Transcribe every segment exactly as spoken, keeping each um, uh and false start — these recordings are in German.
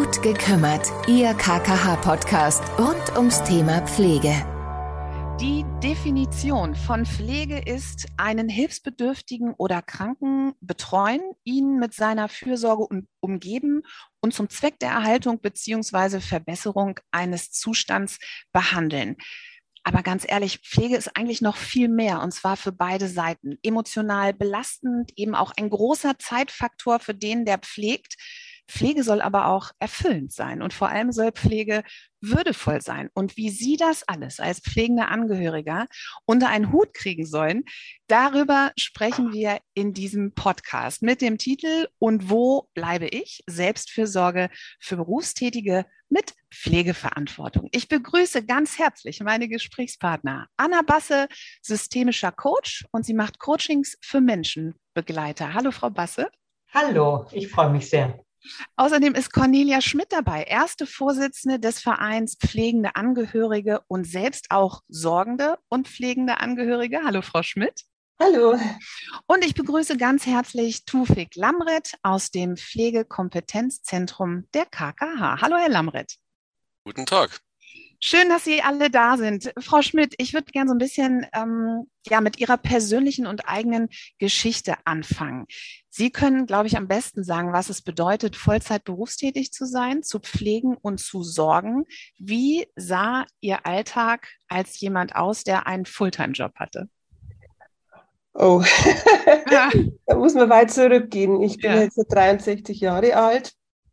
Gut gekümmert, Ihr K K H-Podcast rund ums Thema Pflege. Die Definition von Pflege ist, einen Hilfsbedürftigen oder Kranken betreuen, ihn mit seiner Fürsorge umgeben und zum Zweck der Erhaltung bzw. Verbesserung eines Zustands behandeln. Aber ganz ehrlich, Pflege ist eigentlich noch viel mehr, und zwar für beide Seiten. Emotional belastend, eben auch ein großer Zeitfaktor für den, der pflegt. Pflege soll aber auch erfüllend sein, und vor allem soll Pflege würdevoll sein. Und wie Sie das alles als pflegender Angehöriger unter einen Hut kriegen sollen, darüber sprechen wir in diesem Podcast mit dem Titel „Und wo bleibe ich? Selbstfürsorge für Berufstätige mit Pflegeverantwortung“. Ich begrüße ganz herzlich meine Gesprächspartner Anna Basse, systemischer Coach, und sie macht Coachings für Menschenbegleiter. Hallo, Frau Basse. Hallo, ich freue mich sehr. Außerdem ist Cornelia Schmidt dabei, erste Vorsitzende des Vereins Pflegende Angehörige und selbst auch sorgende und pflegende Angehörige. Hallo, Frau Schmidt. Hallo. Und ich begrüße ganz herzlich Tufik Lamret aus dem Pflegekompetenzzentrum der K K H. Hallo, Herr Lamret. Guten Tag. Schön, dass Sie alle da sind. Frau Schmidt, ich würde gerne so ein bisschen ähm, ja, mit Ihrer persönlichen und eigenen Geschichte anfangen. Sie können, glaube ich, am besten sagen, was es bedeutet, Vollzeit berufstätig zu sein, zu pflegen und zu sorgen. Wie sah Ihr Alltag als jemand aus, der einen Fulltime-Job hatte? Oh, Ja. Da muss man weit zurückgehen. Ich bin Ja. jetzt dreiundsechzig Jahre alt.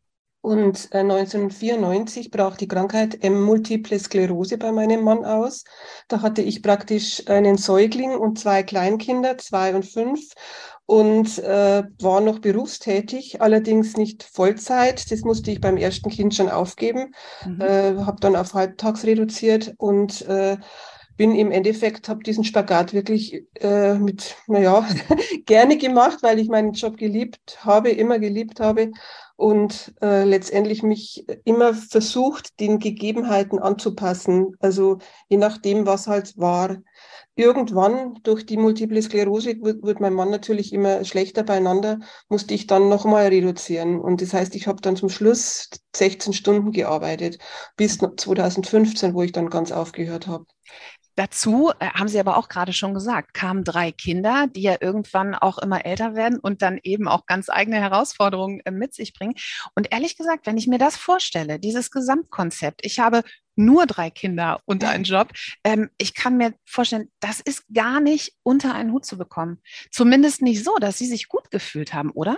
Und neunzehnhundertvierundneunzig brach die Krankheit ähm, Multiple Sklerose bei meinem Mann aus. Da hatte ich praktisch einen Säugling und zwei Kleinkinder, zwei und fünf, und äh, war noch berufstätig, allerdings nicht Vollzeit. Das musste ich beim ersten Kind schon aufgeben, Mhm. äh, habe dann auf halbtags reduziert und äh, bin im Endeffekt, habe diesen Spagat wirklich äh, mit, naja, gerne gemacht, weil ich meinen Job geliebt habe, immer geliebt habe. Und äh, letztendlich mich immer versucht, den Gegebenheiten anzupassen. Also je nachdem, was halt war. Irgendwann durch die Multiple Sklerose wird, wird mein Mann natürlich immer schlechter beieinander, musste ich dann nochmal reduzieren. Und das heißt, ich habe dann zum Schluss sechzehn Stunden gearbeitet, bis zweitausendfünfzehn, wo ich dann ganz aufgehört habe. Dazu, äh, haben Sie aber auch gerade schon gesagt, kamen drei Kinder, die ja irgendwann auch immer älter werden und dann eben auch ganz eigene Herausforderungen äh, mit sich bringen. Und ehrlich gesagt, wenn ich mir das vorstelle, dieses Gesamtkonzept, ich habe nur drei Kinder und einen Job, ähm, ich kann mir vorstellen, das ist gar nicht unter einen Hut zu bekommen. Zumindest nicht so, dass Sie sich gut gefühlt haben, oder?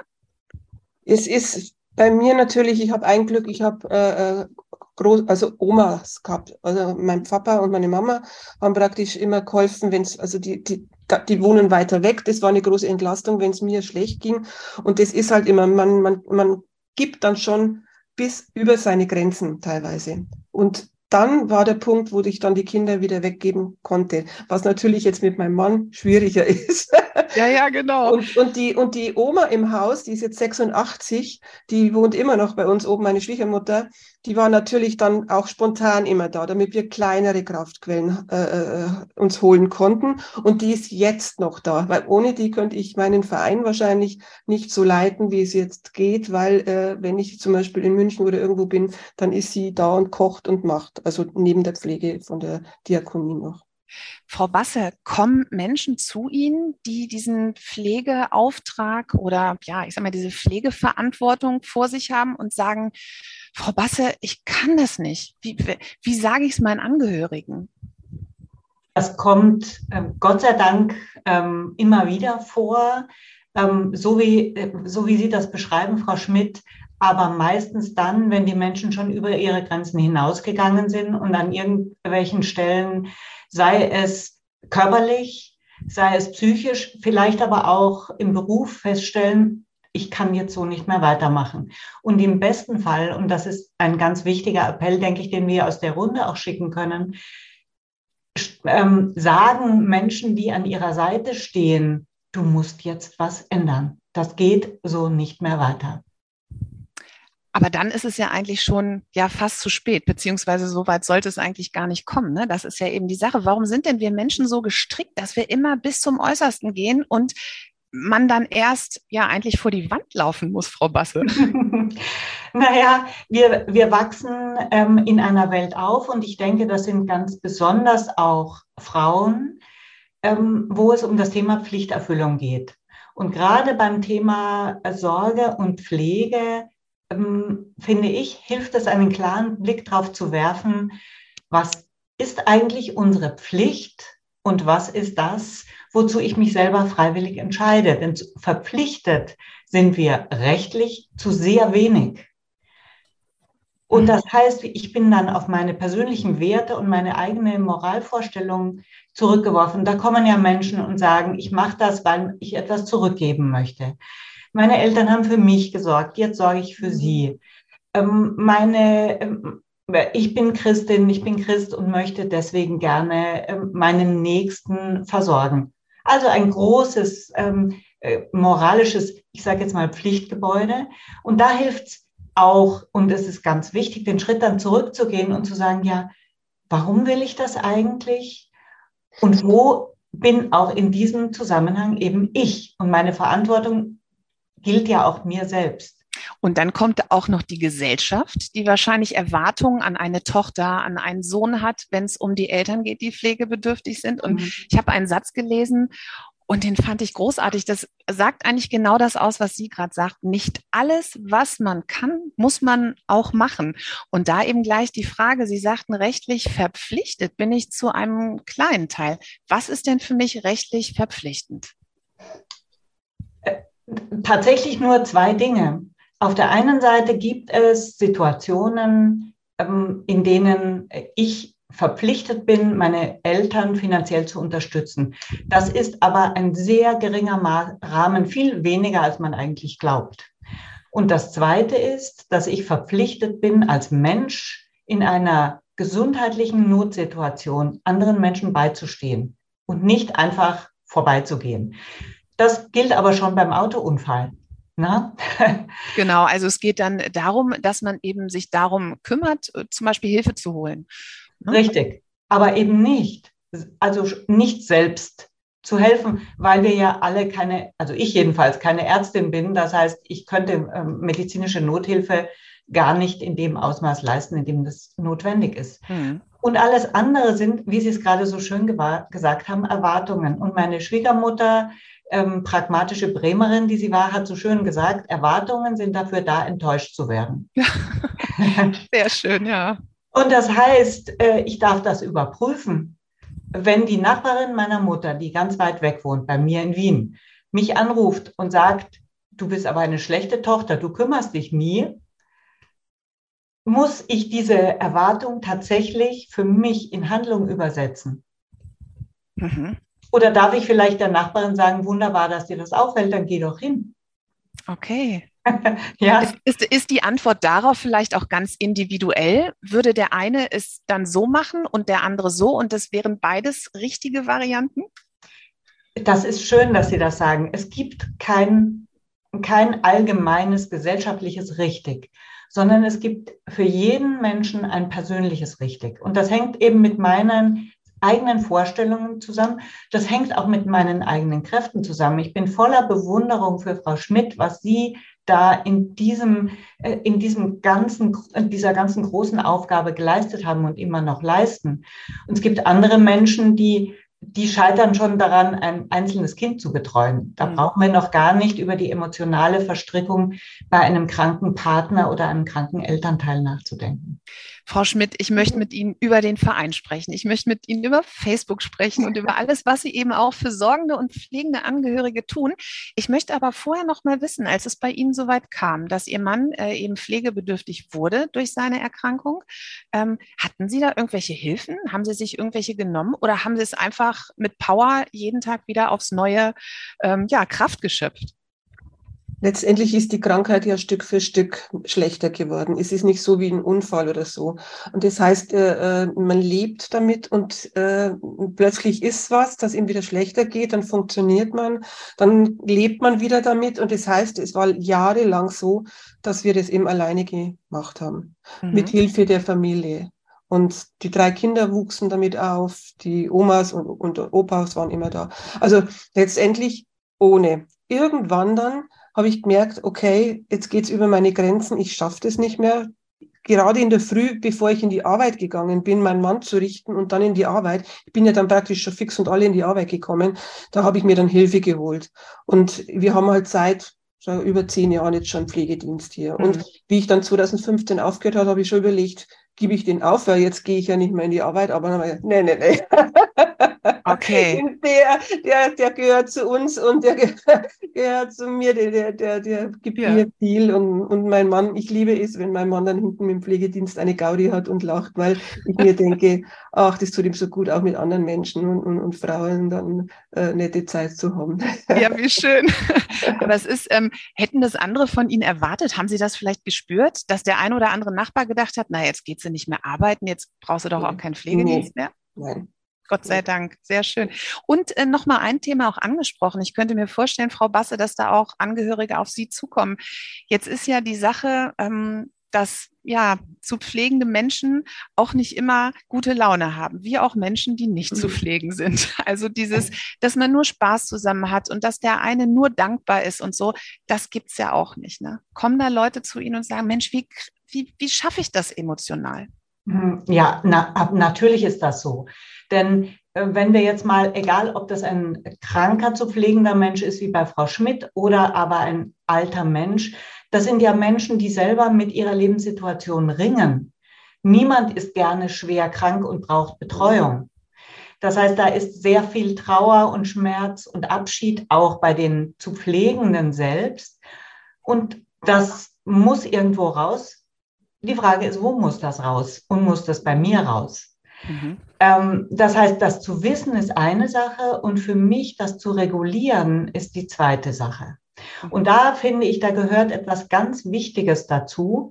Es ist bei mir natürlich, ich habe ein Glück, ich habe äh, groß, also Omas gehabt. Also mein Papa und meine Mama haben praktisch immer geholfen, wenn es, also die, die, die wohnen weiter weg. Das war eine große Entlastung, wenn es mir schlecht ging. Und das ist halt immer, man, man, man gibt dann schon bis über seine Grenzen teilweise. Und dann war der Punkt, wo ich dann die Kinder wieder weggeben konnte, was natürlich jetzt mit meinem Mann schwieriger ist. Ja, ja, genau. Und, und, die, und die Oma im Haus, die ist jetzt sechsundachtzig, die wohnt immer noch bei uns oben, meine Schwiegermutter, die war natürlich dann auch spontan immer da, damit wir kleinere Kraftquellen äh, äh, uns holen konnten. Und die ist jetzt noch da, weil ohne die könnte ich meinen Verein wahrscheinlich nicht so leiten, wie es jetzt geht, weil äh, wenn ich zum Beispiel in München oder irgendwo bin, dann ist sie da und kocht und macht, also neben der Pflege von der Diakonie noch. Frau Basse, kommen Menschen zu Ihnen, die diesen Pflegeauftrag oder ja, ich sag mal, diese Pflegeverantwortung vor sich haben und sagen, Frau Basse, ich kann das nicht. Wie, wie, wie sage ich es meinen Angehörigen? Das kommt äh, Gott sei Dank ähm, immer wieder vor, ähm, so wie, äh, so wie Sie das beschreiben, Frau Schmidt, aber meistens dann, wenn die Menschen schon über ihre Grenzen hinausgegangen sind und an irgendwelchen Stellen, sei es körperlich, sei es psychisch, vielleicht aber auch im Beruf feststellen, ich kann jetzt so nicht mehr weitermachen. Und im besten Fall, und das ist ein ganz wichtiger Appell, denke ich, den wir aus der Runde auch schicken können, ähm, sagen Menschen, die an ihrer Seite stehen, du musst jetzt was ändern. Das geht so nicht mehr weiter. Aber dann ist es ja eigentlich schon ja fast zu spät, beziehungsweise so weit sollte es eigentlich gar nicht kommen. Ne? Das ist ja eben die Sache. Warum sind denn wir Menschen so gestrickt, dass wir immer bis zum Äußersten gehen und man dann erst ja eigentlich vor die Wand laufen muss, Frau Basse? Naja, wir, wir wachsen ähm, in einer Welt auf und ich denke, das sind ganz besonders auch Frauen, ähm, wo es um das Thema Pflichterfüllung geht. Und gerade beim Thema Sorge und Pflege, ähm, finde ich, hilft es, einen klaren Blick darauf zu werfen, was ist eigentlich unsere Pflicht und was ist das, wozu ich mich selber freiwillig entscheide. Denn verpflichtet sind wir rechtlich zu sehr wenig. Und das heißt, ich bin dann auf meine persönlichen Werte und meine eigene Moralvorstellung zurückgeworfen. Da kommen ja Menschen und sagen, ich mache das, weil ich etwas zurückgeben möchte. Meine Eltern haben für mich gesorgt, jetzt sorge ich für sie. Ähm, meine, ähm, ich bin Christin, ich bin Christ und möchte deswegen gerne ähm, meinen Nächsten versorgen. Also ein großes ähm, äh, moralisches, ich sage jetzt mal Pflichtgebäude. Und da hilft es auch, und es ist ganz wichtig, den Schritt dann zurückzugehen und zu sagen, ja, warum will ich das eigentlich? Und wo bin auch in diesem Zusammenhang eben ich? Und meine Verantwortung gilt ja auch mir selbst. Und dann kommt auch noch die Gesellschaft, die wahrscheinlich Erwartungen an eine Tochter, an einen Sohn hat, wenn es um die Eltern geht, die pflegebedürftig sind. Und mhm. ich habe einen Satz gelesen, und den fand ich großartig. Das sagt eigentlich genau das aus, was sie gerade sagt. Nicht alles, was man kann, muss man auch machen. Und da eben gleich die Frage, Sie sagten, rechtlich verpflichtet bin ich zu einem kleinen Teil. Was ist denn für mich rechtlich verpflichtend? Tatsächlich nur zwei Dinge. Auf der einen Seite gibt es Situationen, in denen ich verpflichtet bin, meine Eltern finanziell zu unterstützen. Das ist aber ein sehr geringer Rahmen, viel weniger, als man eigentlich glaubt. Und das Zweite ist, dass ich verpflichtet bin, als Mensch in einer gesundheitlichen Notsituation anderen Menschen beizustehen und nicht einfach vorbeizugehen. Das gilt aber schon beim Autounfall. Na? Genau, also es geht dann darum, dass man eben sich darum kümmert, zum Beispiel Hilfe zu holen. Richtig, aber eben nicht, also nicht selbst zu helfen, weil wir ja alle keine, also ich jedenfalls keine Ärztin bin. Das heißt, ich könnte ähm, medizinische Nothilfe gar nicht in dem Ausmaß leisten, in dem das notwendig ist. Mhm. Und alles andere sind, wie Sie es gerade so schön gesagt haben, Erwartungen. Und meine Schwiegermutter, ähm, pragmatische Bremerin, die sie war, hat so schön gesagt, Erwartungen sind dafür da, enttäuscht zu werden. Ja. Sehr schön, ja. Und das heißt, ich darf das überprüfen. Wenn die Nachbarin meiner Mutter, die ganz weit weg wohnt, bei mir in Wien, mich anruft und sagt, du bist aber eine schlechte Tochter, du kümmerst dich nie, muss ich diese Erwartung tatsächlich für mich in Handlung übersetzen? Mhm. Oder darf ich vielleicht der Nachbarin sagen, wunderbar, dass dir das auffällt, dann geh doch hin. Okay. Ja. Ist, ist, ist die Antwort darauf vielleicht auch ganz individuell? Würde der eine es dann so machen und der andere so und das wären beides richtige Varianten? Das ist schön, dass Sie das sagen. Es gibt kein, kein allgemeines gesellschaftliches Richtig, sondern es gibt für jeden Menschen ein persönliches Richtig. Und das hängt eben mit meinen eigenen Vorstellungen zusammen. Das hängt auch mit meinen eigenen Kräften zusammen. Ich bin voller Bewunderung für Frau Schmidt, was sie da in diesem, in diesem ganzen, in dieser ganzen großen Aufgabe geleistet haben und immer noch leisten. Und es gibt andere Menschen, die, die scheitern schon daran, ein einzelnes Kind zu betreuen. Da mhm. brauchen wir noch gar nicht über die emotionale Verstrickung bei einem kranken Partner oder einem kranken Elternteil nachzudenken. Frau Schmidt, ich möchte mit Ihnen über den Verein sprechen. Ich möchte mit Ihnen über Facebook sprechen und über alles, was Sie eben auch für sorgende und pflegende Angehörige tun. Ich möchte aber vorher noch mal wissen, als es bei Ihnen soweit kam, dass Ihr Mann äh, eben pflegebedürftig wurde durch seine Erkrankung, ähm, hatten Sie da irgendwelche Hilfen? Haben Sie sich irgendwelche genommen oder haben Sie es einfach mit Power jeden Tag wieder aufs Neue ähm, ja, Kraft geschöpft? Letztendlich ist die Krankheit ja Stück für Stück schlechter geworden. Es ist nicht so wie ein Unfall oder so. Und das heißt, äh, man lebt damit und äh, plötzlich ist was, das ihm wieder schlechter geht, dann funktioniert man, dann lebt man wieder damit. Und das heißt, es war jahrelang so, dass wir das eben alleine gemacht haben, mhm. mit Hilfe der Familie. Und die drei Kinder wuchsen damit auf, die Omas und, und Opas waren immer da. Also letztendlich ohne. irgendwann dann habe ich gemerkt, okay, jetzt geht's über meine Grenzen, ich schaffe das nicht mehr. Gerade in der Früh, bevor ich in die Arbeit gegangen bin, meinen Mann zu richten und dann in die Arbeit, ich bin ja dann praktisch schon fix und alle in die Arbeit gekommen, da habe ich mir dann Hilfe geholt. Und wir haben halt seit so über zehn Jahren jetzt schon Pflegedienst hier. Mhm. Und wie ich dann zwanzig fünfzehn aufgehört habe, habe ich schon überlegt, gebe ich den auf, weil jetzt gehe ich ja nicht mehr in die Arbeit, aber dann habe ich gesagt, nee, nee, nee. Okay. Der, der, der gehört zu uns und der gehört zu mir, der, der, der, der gibt ja. mir viel. Und, und mein Mann, ich liebe es, wenn mein Mann dann hinten mit dem Pflegedienst eine Gaudi hat und lacht, weil ich mir denke, ach, das tut ihm so gut, auch mit anderen Menschen und, und, und Frauen dann äh, nette Zeit zu haben. Ja, wie schön. Aber es ist, ähm, hätten das andere von Ihnen erwartet? Haben Sie das vielleicht gespürt, dass der ein oder andere Nachbar gedacht hat, na, jetzt geht sie nicht mehr arbeiten, jetzt brauchst du doch auch keinen Pflegedienst nee. mehr? Nein. Gott sei Dank, sehr schön. Und äh, nochmal ein Thema auch angesprochen. Ich könnte mir vorstellen, Frau Basse, dass da auch Angehörige auf Sie zukommen. Jetzt ist ja die Sache, ähm, dass ja zu pflegende Menschen auch nicht immer gute Laune haben, wie auch Menschen, die nicht zu pflegen sind. Also dieses, dass man nur Spaß zusammen hat und dass der eine nur dankbar ist und so, das gibt's ja auch nicht. Ne? Kommen da Leute zu Ihnen und sagen, Mensch, wie, wie, wie schaffe ich das emotional? Ja, na, natürlich ist das so. Denn äh, wenn wir jetzt mal, egal ob das ein kranker zu pflegender Mensch ist, wie bei Frau Schmidt, oder aber ein alter Mensch, das sind ja Menschen, die selber mit ihrer Lebenssituation ringen. Niemand ist gerne schwer krank und braucht Betreuung. Das heißt, da ist sehr viel Trauer und Schmerz und Abschied auch bei den zu Pflegenden selbst. Und das muss irgendwo raus. Die Frage ist, wo muss das raus? Und muss das bei mir raus? Mhm. Ähm, das heißt, das zu wissen ist eine Sache und für mich das zu regulieren ist die zweite Sache. Und da finde ich, da gehört etwas ganz Wichtiges dazu,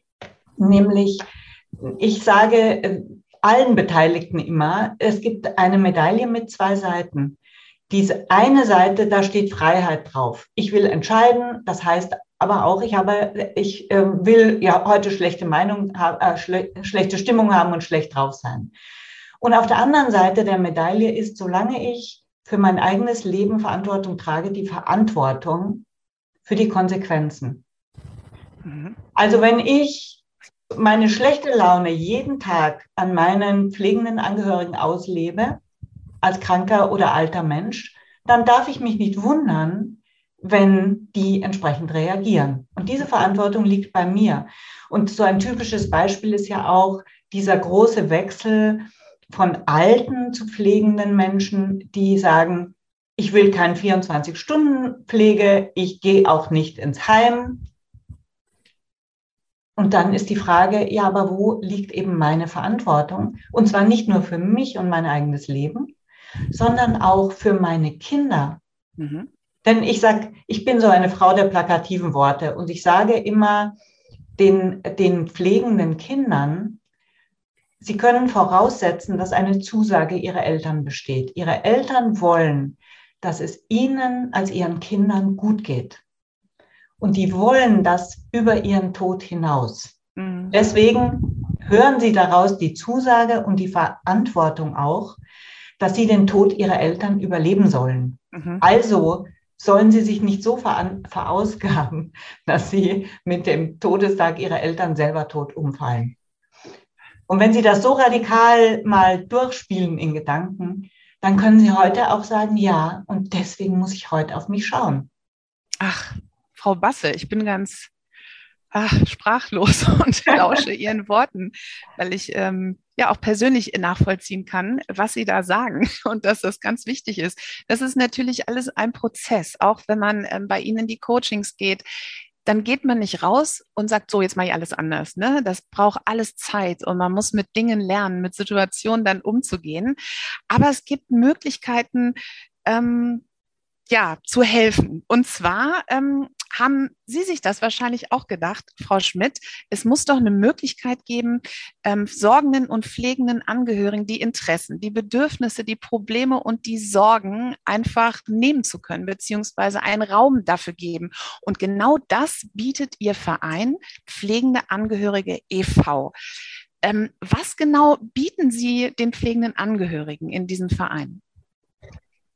nämlich ich sage äh, allen Beteiligten immer, es gibt eine Medaille mit zwei Seiten. Diese eine Seite, da steht Freiheit drauf. Ich will entscheiden, das heißt aber auch, ich habe, ich äh, will ja heute schlechte Meinung, äh, schle schlechte Stimmung haben und schlecht drauf sein. Und auf der anderen Seite der Medaille ist, solange ich für mein eigenes Leben Verantwortung trage, die Verantwortung für die Konsequenzen. Mhm. Also wenn ich meine schlechte Laune jeden Tag an meinen pflegenden Angehörigen auslebe, als kranker oder alter Mensch, dann darf ich mich nicht wundern, wenn die entsprechend reagieren. Und diese Verantwortung liegt bei mir. Und so ein typisches Beispiel ist ja auch dieser große Wechsel von alten zu pflegenden Menschen, die sagen, ich will keine vierundzwanzig-Stunden-Pflege, ich gehe auch nicht ins Heim. Und dann ist die Frage, ja, aber wo liegt eben meine Verantwortung? Und zwar nicht nur für mich und mein eigenes Leben, sondern auch für meine Kinder. Mhm. Denn ich sage, ich bin so eine Frau der plakativen Worte und ich sage immer den, den pflegenden Kindern, sie können voraussetzen, dass eine Zusage ihrer Eltern besteht. Ihre Eltern wollen, dass es ihnen als ihren Kindern gut geht. Und die wollen das über ihren Tod hinaus. Mhm. Deswegen hören sie daraus die Zusage und die Verantwortung auch, dass sie den Tod ihrer Eltern überleben sollen. Mhm. Also sollen sie sich nicht so verausgaben, dass sie mit dem Todestag ihrer Eltern selber tot umfallen. Und wenn Sie das so radikal mal durchspielen in Gedanken, dann können Sie heute auch sagen, ja, und deswegen muss ich heute auf mich schauen. Ach, Frau Basse, ich bin ganz ach, sprachlos und lausche Ihren Worten, weil ich ähm, ja auch persönlich nachvollziehen kann, was Sie da sagen und dass das ganz wichtig ist. Das ist natürlich alles ein Prozess, auch wenn man ähm, bei Ihnen in die Coachings geht. Dann geht man nicht raus und sagt, so, jetzt mache ich alles anders. Ne? Das braucht alles Zeit und man muss mit Dingen lernen, mit Situationen dann umzugehen. Aber es gibt Möglichkeiten, ähm, ja, zu helfen. Und zwar ähm, haben Sie sich das wahrscheinlich auch gedacht, Frau Schmidt, es muss doch eine Möglichkeit geben, ähm, sorgenden und pflegenden Angehörigen die Interessen, die Bedürfnisse, die Probleme und die Sorgen einfach nehmen zu können, beziehungsweise einen Raum dafür geben. Und genau das bietet Ihr Verein Pflegende Angehörige e V Ähm, was genau bieten Sie den pflegenden Angehörigen in diesem Verein?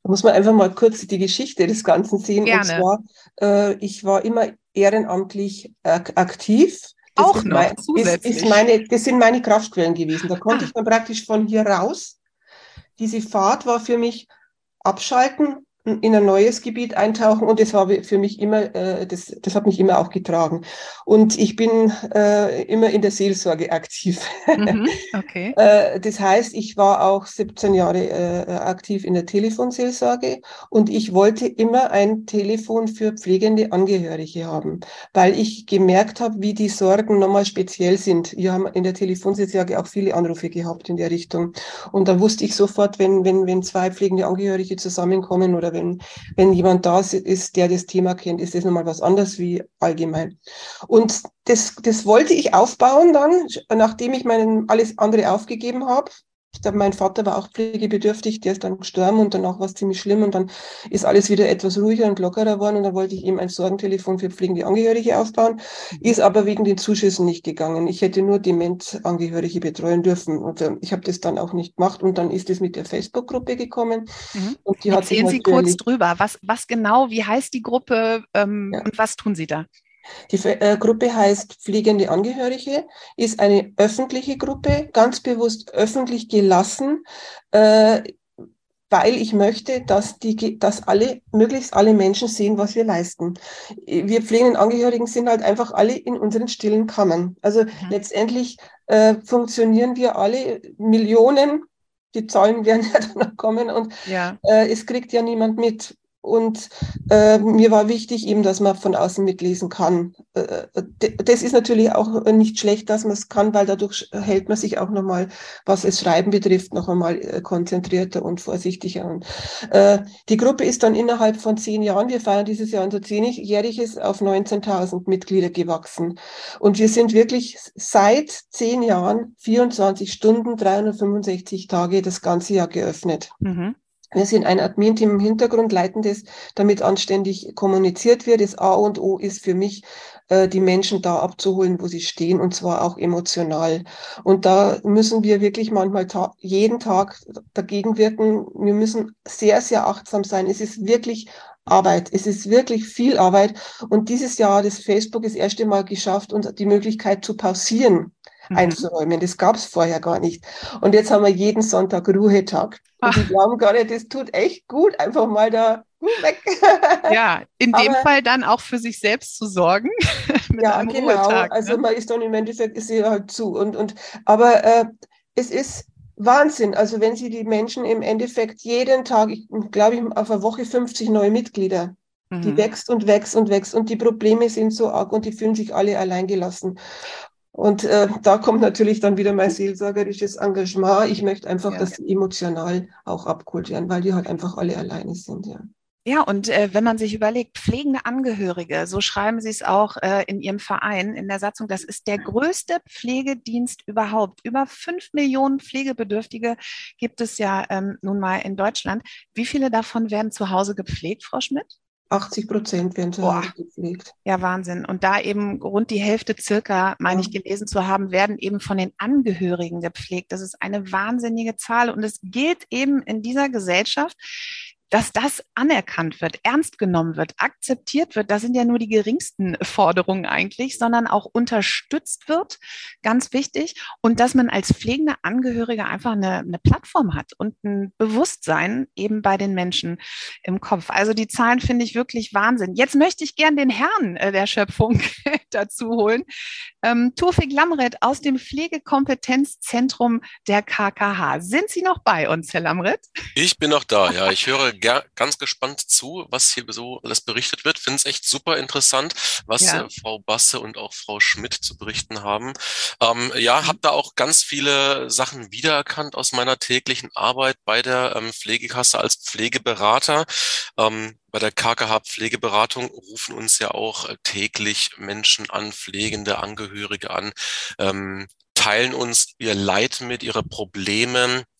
Da muss man einfach mal kurz die Geschichte des Ganzen sehen. Gerne. Und zwar, äh, ich war immer ehrenamtlich ak aktiv. Das Auch ist noch mein, zusätzlich. Ist, ist meine, das sind meine Kraftquellen gewesen. Da konnte Ah. ich dann praktisch von hier raus. Diese Fahrt war für mich abschalten, in ein neues Gebiet eintauchen, und das war für mich immer, äh, das, das hat mich immer auch getragen. Und ich bin äh, immer in der Seelsorge aktiv. Mhm, okay. Äh, das heißt, ich war auch siebzehn Jahre äh, aktiv in der Telefonseelsorge, und ich wollte immer ein Telefon für pflegende Angehörige haben, weil ich gemerkt habe, wie die Sorgen nochmal speziell sind. Wir haben in der Telefonseelsorge auch viele Anrufe gehabt in der Richtung. Und da wusste ich sofort, wenn, wenn, wenn zwei pflegende Angehörige zusammenkommen oder wenn, wenn jemand da ist, der das Thema kennt, ist das nochmal was anderes wie allgemein. Und das, das wollte ich aufbauen dann, nachdem ich mein, alles andere aufgegeben habe. Ich glaube, mein Vater war auch pflegebedürftig, der ist dann gestorben, und danach war es ziemlich schlimm, und dann ist alles wieder etwas ruhiger und lockerer geworden, und dann wollte ich eben ein Sorgentelefon für pflegende Angehörige aufbauen, ist aber wegen den Zuschüssen nicht gegangen. Ich hätte nur Demenzangehörige betreuen dürfen, und äh, ich habe das dann auch nicht gemacht, und dann ist es mit der Facebook-Gruppe gekommen. Mhm. Und die hat sich Erzählen Sie kurz natürlich, drüber, was, was genau, wie heißt die Gruppe ähm, ja. und was tun Sie da? Die äh, Gruppe heißt Pflegende Angehörige, ist eine öffentliche Gruppe, ganz bewusst öffentlich gelassen, äh, weil ich möchte, dass, die, dass alle, möglichst alle Menschen sehen, was wir leisten. Wir pflegenden Angehörigen sind halt einfach alle in unseren stillen Kammern. Also mhm. letztendlich äh, funktionieren wir alle Millionen, die Zahlen werden ja dann noch kommen, und ja. äh, es kriegt ja niemand mit. Und äh, mir war wichtig eben, dass man von außen mitlesen kann. Äh, das ist natürlich auch nicht schlecht, dass man es kann, weil dadurch hält man sich auch nochmal, was das Schreiben betrifft, noch einmal äh, konzentrierter und vorsichtiger. Und, äh, die Gruppe ist dann innerhalb von zehn Jahren, wir feiern dieses Jahr unser zehnjähriges, auf neunzehntausend Mitglieder gewachsen. Und wir sind wirklich seit zehn Jahren, vierundzwanzig Stunden, dreihundertfünfundsechzig Tage, das ganze Jahr geöffnet. Mhm. Wir sind ein Admin-Team im Hintergrund, leiten das, damit anständig kommuniziert wird. Das A und O ist für mich, äh, die Menschen da abzuholen, wo sie stehen, und zwar auch emotional. Und da müssen wir wirklich manchmal ta- jeden Tag dagegen wirken. Wir müssen sehr, sehr achtsam sein. Es ist wirklich Arbeit. Es ist wirklich viel Arbeit. Und dieses Jahr hat das Facebook das erste Mal geschafft, uns die Möglichkeit zu pausieren, mhm. einzuräumen. Das gab es vorher gar nicht. Und jetzt haben wir jeden Sonntag Ruhetag. Und die glauben gar nicht, das tut echt gut, einfach mal da weg. Ja, in dem aber, Fall dann auch für sich selbst zu sorgen. Mit ja, einem genau. Ruhetag, also ne? Man ist dann im Endeffekt ist sie halt zu. Und, und, aber äh, es ist Wahnsinn. Also wenn Sie die Menschen im Endeffekt jeden Tag, ich glaube, ich auf eine Woche fünfzig neue Mitglieder, mhm. die wächst und wächst und wächst. Und die Probleme sind so arg, und die fühlen sich alle alleingelassen. Und äh, da kommt natürlich dann wieder mein seelsorgerisches Engagement. Ich möchte einfach, ja. dass sie emotional auch abgeholt werden, weil die halt einfach alle alleine sind, ja. Ja, und äh, wenn man sich überlegt, pflegende Angehörige, so schreiben Sie es auch äh, in Ihrem Verein in der Satzung, das ist der größte Pflegedienst überhaupt. Über fünf Millionen Pflegebedürftige gibt es ja ähm, nun mal in Deutschland. Wie viele davon werden zu Hause gepflegt, Frau Schmidt? achtzig Prozent werden zu Hause gepflegt. Ja, Wahnsinn. Und da eben rund die Hälfte circa, meine ich gelesen zu haben, werden eben von den Angehörigen gepflegt. Das ist eine wahnsinnige Zahl. Und es gilt eben in dieser Gesellschaft, dass das anerkannt wird, ernst genommen wird, akzeptiert wird. Das sind ja nur die geringsten Forderungen eigentlich, sondern auch unterstützt wird, ganz wichtig. Und dass man als pflegender Angehöriger einfach eine, eine Plattform hat und ein Bewusstsein eben bei den Menschen im Kopf. Also die Zahlen finde ich wirklich Wahnsinn. Jetzt möchte ich gern den Herrn äh, der Schöpfung dazu holen. Ähm, Tufik Lamret aus dem Pflegekompetenzzentrum der K K H. Sind Sie noch bei uns, Herr Lamret? Ich bin noch da, ja. Ich höre ger- ganz gespannt zu, was hier so alles berichtet wird. Finde es echt super interessant, was ja. äh, Frau Basse und auch Frau Schmidt zu berichten haben. Ähm, ja, habe da auch ganz viele Sachen wiedererkannt aus meiner täglichen Arbeit bei der ähm, Pflegekasse als Pflegeberater. Ähm, Bei der K K H Pflegeberatung rufen uns ja auch täglich Menschen an, pflegende Angehörige an, ähm, teilen uns ihr Leid mit, ihre Probleme.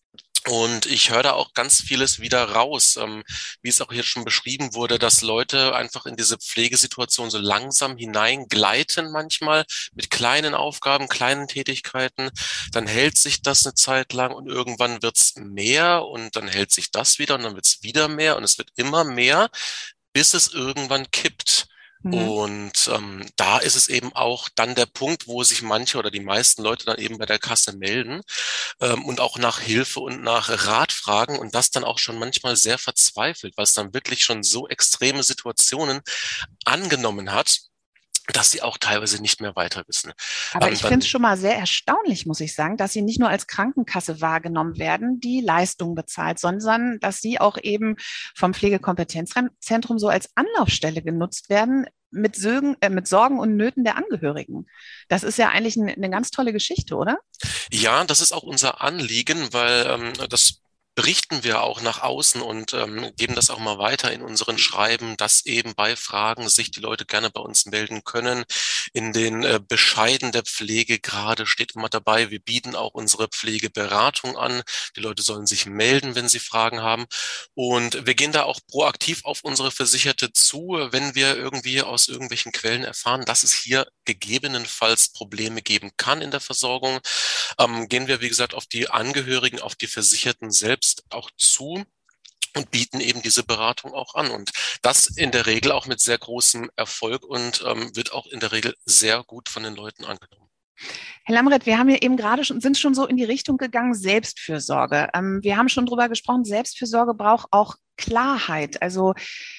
Und ich höre da auch ganz vieles wieder raus, ähm, wie es auch hier schon beschrieben wurde, dass Leute einfach in diese Pflegesituation so langsam hineingleiten manchmal mit kleinen Aufgaben, kleinen Tätigkeiten. Dann hält sich das eine Zeit lang und irgendwann wird's mehr und dann hält sich das wieder und dann wird's wieder mehr und es wird immer mehr, bis es irgendwann kippt. Mhm. Und ähm, da ist es eben auch dann der Punkt, wo sich manche oder die meisten Leute dann eben bei der Kasse melden ähm, und auch nach Hilfe und nach Rat fragen und das dann auch schon manchmal sehr verzweifelt, weil es dann wirklich schon so extreme Situationen angenommen hat, dass sie auch teilweise nicht mehr weiter wissen. Aber Ähm, ich dann- finde es schon mal sehr erstaunlich, muss ich sagen, dass sie nicht nur als Krankenkasse wahrgenommen werden, die Leistungen bezahlt, sondern dass sie auch eben vom Pflegekompetenzzentrum so als Anlaufstelle genutzt werden mit, Sögen, äh, mit Sorgen und Nöten der Angehörigen. Das ist ja eigentlich ein, eine ganz tolle Geschichte, oder? Ja, das ist auch unser Anliegen, weil ähm, das berichten wir auch nach außen und ähm, geben das auch mal weiter in unseren Schreiben, dass eben bei Fragen sich die Leute gerne bei uns melden können. In den äh, Bescheiden der Pflege gerade steht immer dabei, wir bieten auch unsere Pflegeberatung an. Die Leute sollen sich melden, wenn sie Fragen haben. Und wir gehen da auch proaktiv auf unsere Versicherte zu, wenn wir irgendwie aus irgendwelchen Quellen erfahren, dass es hier gegebenenfalls Probleme geben kann in der Versorgung. Ähm, gehen wir, wie gesagt, auf die Angehörigen, auf die Versicherten selbst auch zu und bieten eben diese Beratung auch an. Und das in der Regel auch mit sehr großem Erfolg und ähm, wird auch in der Regel sehr gut von den Leuten angenommen. Herr Lamreth, wir haben ja eben gerade schon, sind schon so in die Richtung gegangen, Selbstfürsorge. Ähm, wir haben schon drüber gesprochen, Selbstfürsorge braucht auch Klarheit. Also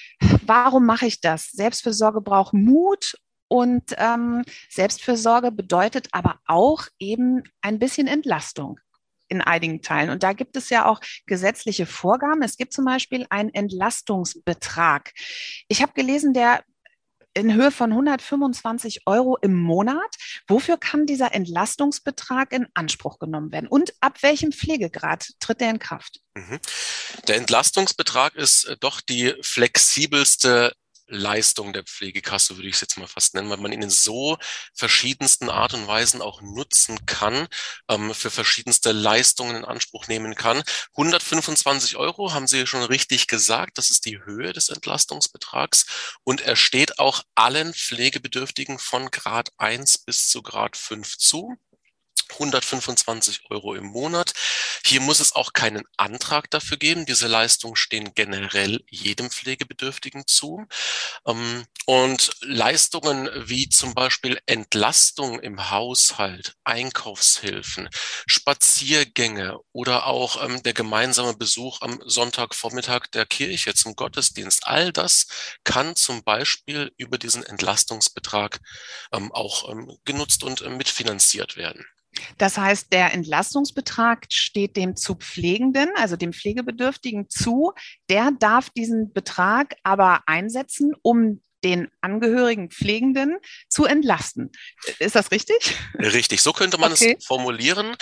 warum mache ich das? Selbstfürsorge braucht Mut. Und ähm, Selbstfürsorge bedeutet aber auch eben ein bisschen Entlastung in einigen Teilen. Und da gibt es ja auch gesetzliche Vorgaben. Es gibt zum Beispiel einen Entlastungsbetrag. Ich habe gelesen, der in Höhe von hundertfünfundzwanzig Euro im Monat. Wofür kann dieser Entlastungsbetrag in Anspruch genommen werden? Und ab welchem Pflegegrad tritt der in Kraft? Mhm. Der Entlastungsbetrag ist äh, doch die flexibelste Leistung der Pflegekasse, würde ich es jetzt mal fast nennen, weil man ihn in so verschiedensten Art und Weisen auch nutzen kann, ähm, für verschiedenste Leistungen in Anspruch nehmen kann. hundertfünfundzwanzig Euro haben Sie schon richtig gesagt, das ist die Höhe des Entlastungsbetrags und er steht auch allen Pflegebedürftigen von Grad eins bis zu Grad fünf zu. hundertfünfundzwanzig Euro im Monat. Hier muss es auch keinen Antrag dafür geben. Diese Leistungen stehen generell jedem Pflegebedürftigen zu. Und Leistungen wie zum Beispiel Entlastung im Haushalt, Einkaufshilfen, Spaziergänge oder auch der gemeinsame Besuch am Sonntagvormittag der Kirche zum Gottesdienst, all das kann zum Beispiel über diesen Entlastungsbetrag auch genutzt und mitfinanziert werden. Das heißt, der Entlastungsbetrag steht dem zu Pflegenden, also dem Pflegebedürftigen zu. Der darf diesen Betrag aber einsetzen, um den angehörigen Pflegenden zu entlasten. Ist das richtig? Richtig, so könnte man Okay. es formulieren.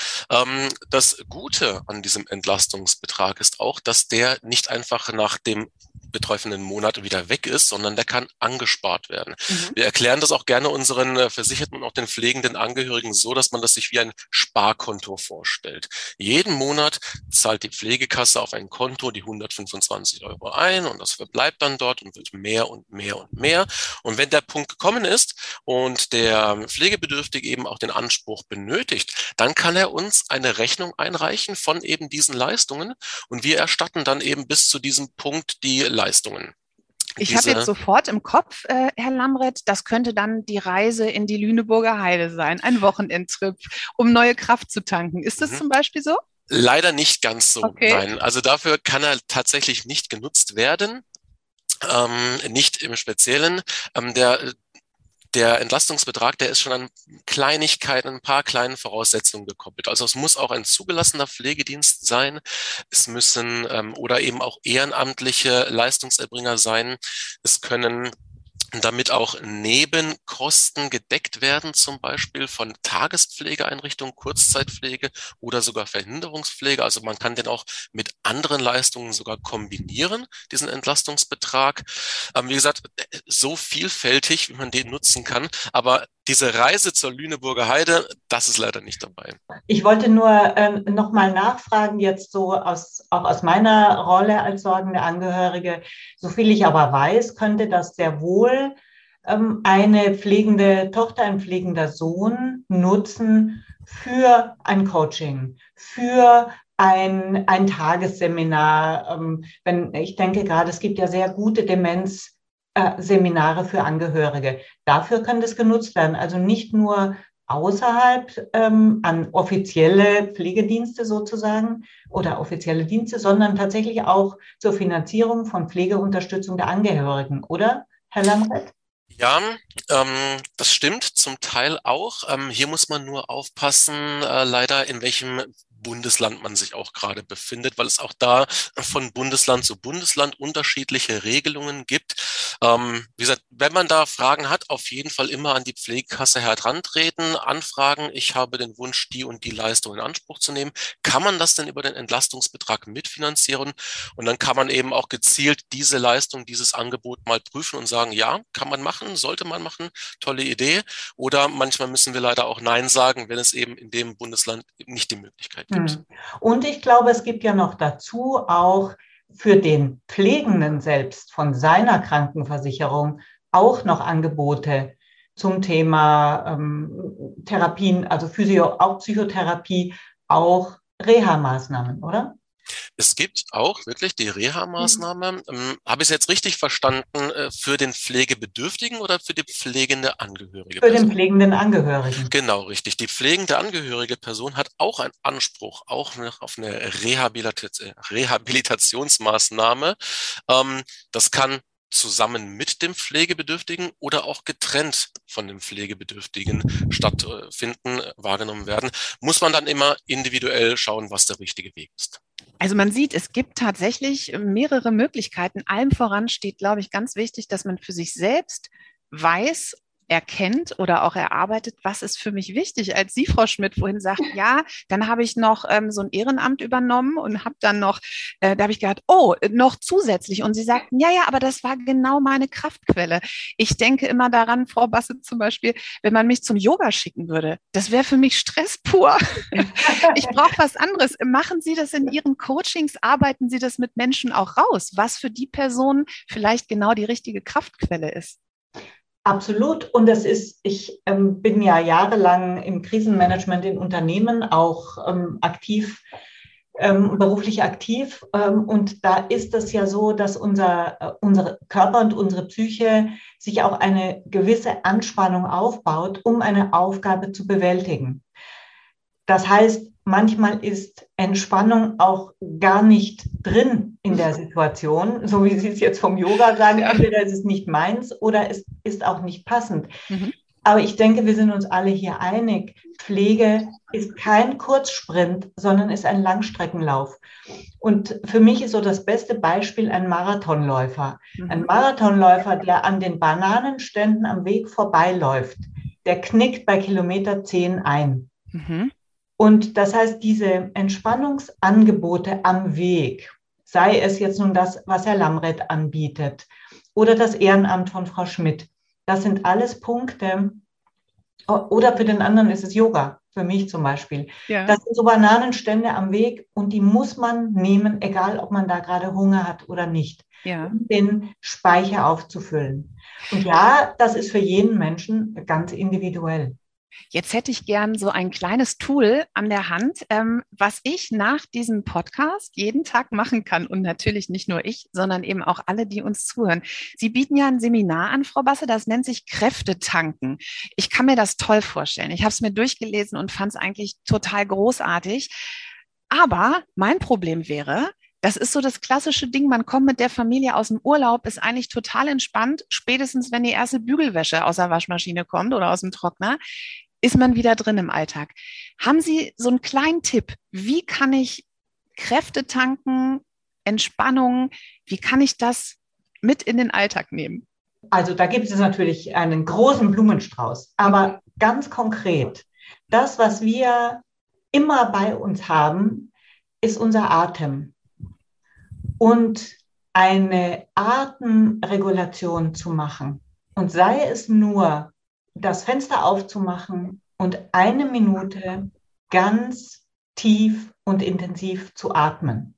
Das Gute an diesem Entlastungsbetrag ist auch, dass der nicht einfach nach dem betreffenden Monat wieder weg ist, sondern der kann angespart werden. Mhm. Wir erklären das auch gerne unseren Versicherten und auch den pflegenden Angehörigen so, dass man das sich wie ein Sparkonto vorstellt. Jeden Monat zahlt die Pflegekasse auf ein Konto die hundertfünfundzwanzig Euro ein und das verbleibt dann dort und wird mehr und mehr und mehr. Und wenn der Punkt gekommen ist und der Pflegebedürftige eben auch den Anspruch benötigt, dann kann er uns eine Rechnung einreichen von eben diesen Leistungen und wir erstatten dann eben bis zu diesem Punkt die Leistungen. Ich habe jetzt sofort im Kopf, äh, Herr Lamreth, das könnte dann die Reise in die Lüneburger Heide sein, ein Wochenendtrip, um neue Kraft zu tanken. Ist das mhm. zum Beispiel so? Leider nicht ganz so, okay. Nein. Also dafür kann er tatsächlich nicht genutzt werden, ähm, nicht im Speziellen. Ähm, der Der Entlastungsbetrag, der ist schon an Kleinigkeiten, ein paar kleinen Voraussetzungen gekoppelt. Also es muss auch ein zugelassener Pflegedienst sein. Es müssen ähm, oder eben auch ehrenamtliche Leistungserbringer sein. Es können damit auch Nebenkosten gedeckt werden, zum Beispiel von Tagespflegeeinrichtungen, Kurzzeitpflege oder sogar Verhinderungspflege. Also man kann den auch mit anderen Leistungen sogar kombinieren, diesen Entlastungsbetrag. Ähm, wie gesagt, so vielfältig, wie man den nutzen kann. Aber diese Reise zur Lüneburger Heide, das ist leider nicht dabei. Ich wollte nur äh, nochmal nachfragen, jetzt so aus, auch aus meiner Rolle als sorgende Angehörige. Soviel ich aber weiß, könnte das sehr wohl ähm, eine pflegende Tochter, ein pflegender Sohn nutzen für ein Coaching, für ein, ein Tagesseminar. Ähm, wenn, ich denke gerade, es gibt ja sehr gute Demenzseminare für Angehörige. Dafür kann das genutzt werden. Also nicht nur außerhalb ähm, an offizielle Pflegedienste sozusagen oder offizielle Dienste, sondern tatsächlich auch zur Finanzierung von Pflegeunterstützung der Angehörigen, oder, Herr Lamret? Ja, ähm, das stimmt zum Teil auch. Ähm, hier muss man nur aufpassen, äh, leider in welchem Bundesland man sich auch gerade befindet, weil es auch da von Bundesland zu Bundesland unterschiedliche Regelungen gibt. Ähm, wie gesagt, wenn man da Fragen hat, auf jeden Fall immer an die Pflegekasse herantreten, anfragen, ich habe den Wunsch, die und die Leistung in Anspruch zu nehmen. Kann man das denn über den Entlastungsbetrag mitfinanzieren? Und dann kann man eben auch gezielt diese Leistung, dieses Angebot mal prüfen und sagen, ja, kann man machen, sollte man machen, tolle Idee. Oder manchmal müssen wir leider auch Nein sagen, wenn es eben in dem Bundesland nicht die Möglichkeit gibt. Und ich glaube, es gibt ja noch dazu auch für den Pflegenden selbst von seiner Krankenversicherung auch noch Angebote zum Thema ähm, Therapien, also Physio, auch Psychotherapie, auch Reha-Maßnahmen, oder? Es gibt auch wirklich die Reha-Maßnahme. Ähm, habe ich es jetzt richtig verstanden, äh, für den Pflegebedürftigen oder für die pflegende Angehörige Für Person? den pflegenden Angehörigen. Genau, richtig. Die pflegende angehörige Person hat auch einen Anspruch, auch auf eine Rehabilitation, Rehabilitationsmaßnahme. Ähm, das kann zusammen mit dem Pflegebedürftigen oder auch getrennt von dem Pflegebedürftigen stattfinden, wahrgenommen werden. Muss man dann immer individuell schauen, was der richtige Weg ist. Also man sieht, es gibt tatsächlich mehrere Möglichkeiten. Allem voran steht, glaube ich, ganz wichtig, dass man für sich selbst weiß, erkennt oder auch erarbeitet, was ist für mich wichtig. Als Sie, Frau Schmidt, vorhin sagt, ja, dann habe ich noch ähm, so ein Ehrenamt übernommen und habe dann noch, äh, da habe ich gedacht, oh, noch zusätzlich. Und Sie sagten, ja, ja, aber das war genau meine Kraftquelle. Ich denke immer daran, Frau Basse zum Beispiel, wenn man mich zum Yoga schicken würde, das wäre für mich Stress pur. Ich brauche was anderes. Machen Sie das in Ihren Coachings? Arbeiten Sie das mit Menschen auch raus, was für die Person vielleicht genau die richtige Kraftquelle ist? Absolut. Und das ist, ich ähm, bin ja jahrelang im Krisenmanagement in Unternehmen auch ähm, aktiv, ähm, beruflich aktiv. Ähm, und da ist es ja so, dass unser, äh, unser Körper und unsere Psyche sich auch eine gewisse Anspannung aufbaut, um eine Aufgabe zu bewältigen. Das heißt, manchmal ist Entspannung auch gar nicht drin in der Situation, so wie Sie es jetzt vom Yoga sagen, entweder ist es nicht meins oder es ist auch nicht passend. Mhm. Aber ich denke, wir sind uns alle hier einig, Pflege ist kein Kurzsprint, sondern ist ein Langstreckenlauf. Und für mich ist so das beste Beispiel ein Marathonläufer. Mhm. Ein Marathonläufer, der an den Bananenständen am Weg vorbeiläuft, der knickt bei Kilometer zehn ein. Mhm. Und das heißt, diese Entspannungsangebote am Weg, sei es jetzt nun das, was Herr Lamret anbietet oder das Ehrenamt von Frau Schmidt, das sind alles Punkte, oder für den anderen ist es Yoga, für mich zum Beispiel. Ja. Das sind so Bananenstände am Weg und die muss man nehmen, egal ob man da gerade Hunger hat oder nicht, ja. um den Speicher aufzufüllen. Und ja, das ist für jeden Menschen ganz individuell. Jetzt hätte ich gern so ein kleines Tool an der Hand, ähm, was ich nach diesem Podcast jeden Tag machen kann. Und natürlich nicht nur ich, sondern eben auch alle, die uns zuhören. Sie bieten ja ein Seminar an, Frau Basse, das nennt sich Kräftetanken. Ich kann mir das toll vorstellen. Ich habe es mir durchgelesen und fand es eigentlich total großartig. Aber mein Problem wäre, das ist so das klassische Ding, man kommt mit der Familie aus dem Urlaub, ist eigentlich total entspannt. Spätestens, wenn die erste Bügelwäsche aus der Waschmaschine kommt oder aus dem Trockner, ist man wieder drin im Alltag. Haben Sie so einen kleinen Tipp? Wie kann ich Kräfte tanken, Entspannung, wie kann ich das mit in den Alltag nehmen? Also da gibt es natürlich einen großen Blumenstrauß, aber ganz konkret, das, was wir immer bei uns haben, ist unser Atem. Und eine Atemregulation zu machen. Und sei es nur das Fenster aufzumachen und eine Minute ganz tief und intensiv zu atmen.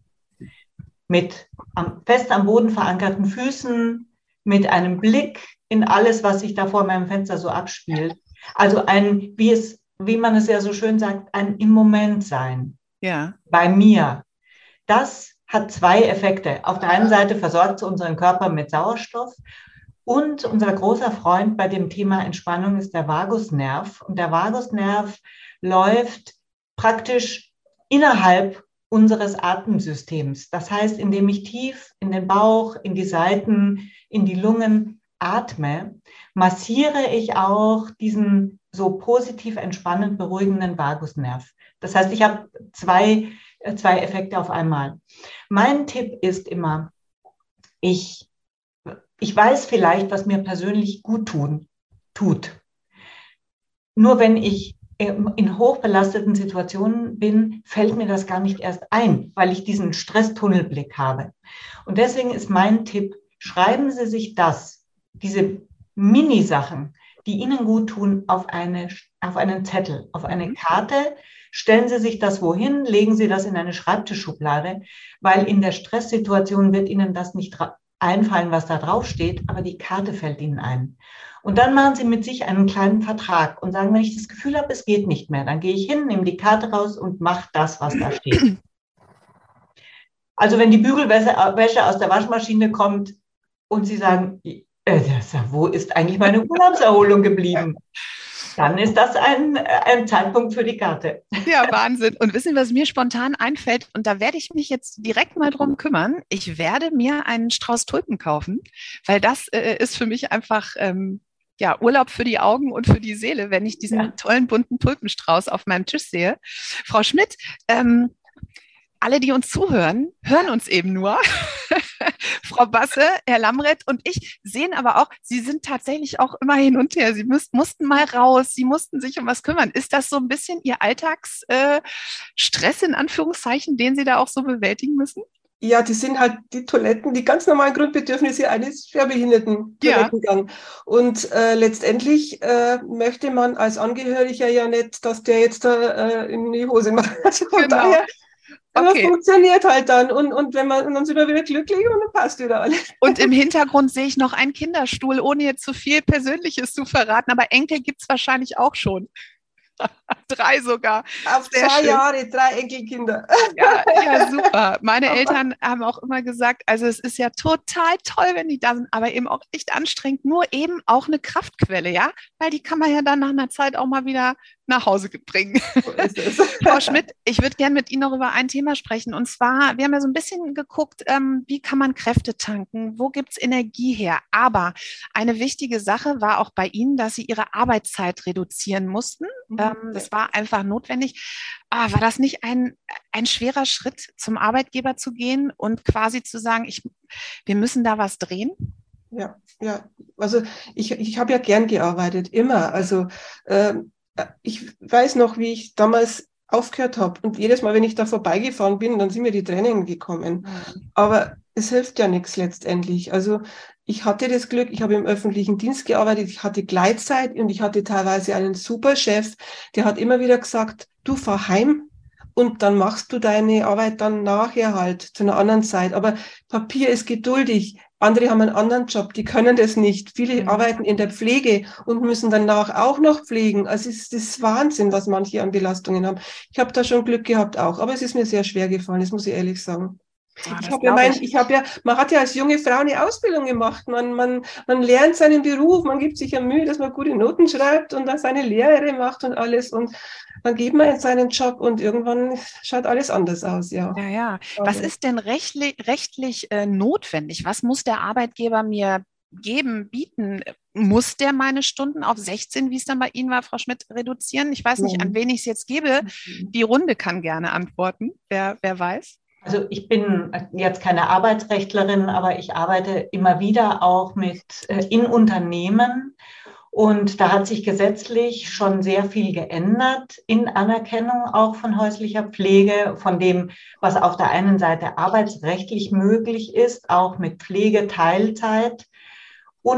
Mit am, fest am Boden verankerten Füßen, mit einem Blick in alles, was sich da vor meinem Fenster so abspielt. Also ein, wie es, wie man es ja so schön sagt, ein im Moment sein. Ja. Bei mir. Das hat zwei Effekte. Auf der einen Seite versorgt es unseren Körper mit Sauerstoff und unser großer Freund bei dem Thema Entspannung ist der Vagusnerv. Und der Vagusnerv läuft praktisch innerhalb unseres Atemsystems. Das heißt, indem ich tief in den Bauch, in die Seiten, in die Lungen atme, massiere ich auch diesen so positiv entspannend beruhigenden Vagusnerv. Das heißt, ich habe zwei, zwei Effekte auf einmal. Mein Tipp ist immer, ich, ich weiß vielleicht, was mir persönlich gut tun, tut. Nur wenn ich in hochbelasteten Situationen bin, fällt mir das gar nicht erst ein, weil ich diesen Stresstunnelblick habe. Und deswegen ist mein Tipp, schreiben Sie sich das, diese Mini-Sachen, die Ihnen gut tun, auf, eine, auf einen Zettel, auf eine Karte. Stellen Sie sich das wohin, legen Sie das in eine Schreibtischschublade, weil in der Stresssituation wird Ihnen das nicht einfallen, was da drauf steht, aber die Karte fällt Ihnen ein. Und dann machen Sie mit sich einen kleinen Vertrag und sagen, wenn ich das Gefühl habe, es geht nicht mehr, dann gehe ich hin, nehme die Karte raus und mache das, was da steht. Also wenn die Bügelwäsche aus der Waschmaschine kommt und Sie sagen, äh, wo ist eigentlich meine Urlaubserholung geblieben? Dann ist das ein, ein Zeitpunkt für die Karte. Ja, Wahnsinn. Und wissen Sie, was mir spontan einfällt? Und da werde ich mich jetzt direkt mal drum kümmern. Ich werde mir einen Strauß Tulpen kaufen, weil das äh, ist für mich einfach ähm, ja, Urlaub für die Augen und für die Seele, wenn ich diesen ja. tollen bunten Tulpenstrauß auf meinem Tisch sehe. Frau Schmidt, ähm, alle, die uns zuhören, hören uns eben nur. Frau Basse, Herr Lamreth und ich sehen aber auch, Sie sind tatsächlich auch immer hin und her. Sie müß, mussten mal raus, Sie mussten sich um was kümmern. Ist das so ein bisschen Ihr Alltagsstress äh, in Anführungszeichen, den Sie da auch so bewältigen müssen? Ja, die sind halt die Toiletten, die ganz normalen Grundbedürfnisse eines schwerbehinderten Toilettengang. Ja. Und äh, letztendlich äh, möchte man als Angehöriger ja nicht, dass der jetzt da äh, in die Hose macht. Also von genau. daher, aber okay. funktioniert halt dann. Und, und, wenn man, und dann sind wir wieder glücklich und dann passt wieder alles. Und im Hintergrund sehe ich noch einen Kinderstuhl, ohne jetzt zu viel Persönliches zu verraten. Aber Enkel gibt es wahrscheinlich auch schon. Drei sogar. Auf Sehr zwei schön. Jahre, drei Enkelkinder. Ja, ja, super. Meine Eltern haben auch immer gesagt, also es ist ja total toll, wenn die da sind, aber eben auch echt anstrengend, nur eben auch eine Kraftquelle, ja, weil die kann man ja dann nach einer Zeit auch mal wieder nach Hause bringen. So ist es. Frau Schmidt, ich würde gerne mit Ihnen noch über ein Thema sprechen, und zwar, wir haben ja so ein bisschen geguckt, ähm, wie kann man Kräfte tanken, wo gibt es Energie her, aber eine wichtige Sache war auch bei Ihnen, dass Sie Ihre Arbeitszeit reduzieren mussten. Mhm. Ähm, das war einfach notwendig. Ah, war das nicht ein, ein schwerer Schritt, zum Arbeitgeber zu gehen und quasi zu sagen, ich, wir müssen da was drehen? Ja, ja. Also ich, ich habe ja gern gearbeitet, immer. Also äh, ich weiß noch, wie ich damals aufgehört habe. Und jedes Mal, wenn ich da vorbeigefahren bin, dann sind mir die Tränen gekommen. Mhm. Aber es hilft ja nichts letztendlich. Also ich hatte das Glück, ich habe im öffentlichen Dienst gearbeitet, ich hatte Gleitzeit und ich hatte teilweise einen super Chef, der hat immer wieder gesagt, du fahr heim und dann machst du deine Arbeit dann nachher halt zu einer anderen Zeit. Aber Papier ist geduldig. Andere haben einen anderen Job, die können das nicht. Viele mhm. arbeiten in der Pflege und müssen danach auch noch pflegen. Also es ist das Wahnsinn, was manche an Belastungen haben. Ich habe da schon Glück gehabt auch, aber es ist mir sehr schwer gefallen, das muss ich ehrlich sagen. Ah, ich habe ja, mein, ich. Ich hab ja, man hat ja als junge Frau eine Ausbildung gemacht. Man, man, man lernt seinen Beruf, man gibt sich ja Mühe, dass man gute Noten schreibt und dann seine Lehre macht und alles. Und dann geht man in seinen Job und irgendwann schaut alles anders aus. Ja, ja. ja. Was ist denn rechtlich, rechtlich äh, notwendig? Was muss der Arbeitgeber mir geben, bieten? Muss der meine Stunden auf sechzehn, wie es dann bei Ihnen war, Frau Schmidt, reduzieren? Ich weiß nicht, an wen ich es jetzt gebe. Die Runde kann gerne antworten, wer, wer weiß. Also ich bin jetzt keine Arbeitsrechtlerin, aber ich arbeite immer wieder auch mit äh, in Unternehmen. Und da hat sich gesetzlich schon sehr viel geändert in Anerkennung auch von häuslicher Pflege, von dem, was auf der einen Seite arbeitsrechtlich möglich ist, auch mit Pflegeteilzeit. Und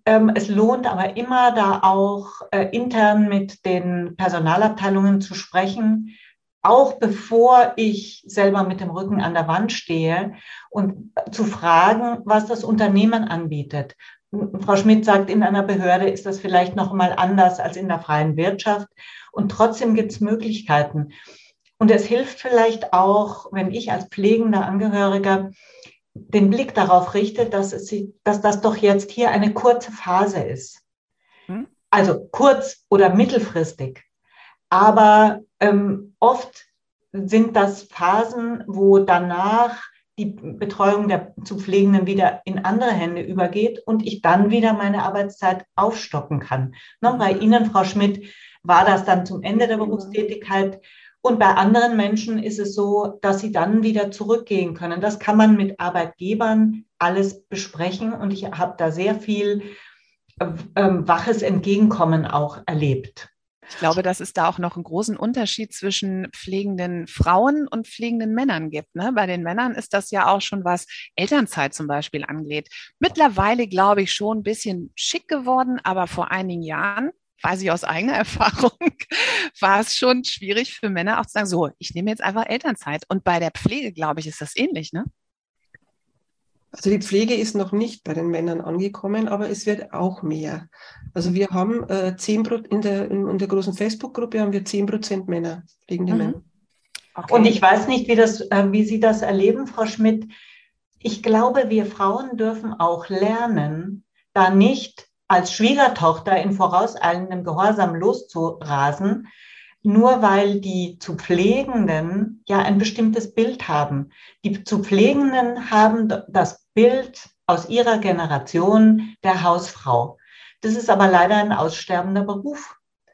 Ähm, es lohnt aber immer, da auch äh, intern mit den Personalabteilungen zu sprechen, auch bevor ich selber mit dem Rücken an der Wand stehe und zu fragen, was das Unternehmen anbietet. Frau Schmidt sagt, in einer Behörde ist das vielleicht noch mal anders als in der freien Wirtschaft. Und trotzdem gibt es Möglichkeiten. Und es hilft vielleicht auch, wenn ich als pflegender Angehöriger den Blick darauf richte, dass, es, dass das doch jetzt hier eine kurze Phase ist. Also kurz- oder mittelfristig. Aber ähm, oft sind das Phasen, wo danach die Betreuung der zu Pflegenden wieder in andere Hände übergeht und ich dann wieder meine Arbeitszeit aufstocken kann. Ne, bei Ihnen, Frau Schmidt, war das dann zum Ende der Berufstätigkeit. Und bei anderen Menschen ist es so, dass sie dann wieder zurückgehen können. Das kann man mit Arbeitgebern alles besprechen. Und ich habe da sehr viel ähm, waches Entgegenkommen auch erlebt. Ich glaube, dass es da auch noch einen großen Unterschied zwischen pflegenden Frauen und pflegenden Männern gibt. Ne? Bei den Männern ist das ja auch schon, was Elternzeit zum Beispiel angeht. Mittlerweile, glaube ich, schon ein bisschen schick geworden, aber vor einigen Jahren, weiß ich aus eigener Erfahrung, war es schon schwierig für Männer auch zu sagen, so, ich nehme jetzt einfach Elternzeit. Und bei der Pflege, glaube ich, ist das ähnlich, ne? Also die Pflege ist noch nicht bei den Männern angekommen, aber es wird auch mehr. Also wir haben äh, zehn Pro- in, der, in, in der großen Facebook-Gruppe haben wir zehn Prozent Männer, pflegende Mhm. Männer. Okay. Und ich weiß nicht, wie, das, äh, wie Sie das erleben, Frau Schmidt. Ich glaube, wir Frauen dürfen auch lernen, da nicht als Schwiegertochter in vorauseilendem Gehorsam loszurasen, nur weil die zu Pflegenden ja ein bestimmtes Bild haben. Die zu Pflegenden haben das Bild aus ihrer Generation der Hausfrau. Das ist aber leider ein aussterbender Beruf.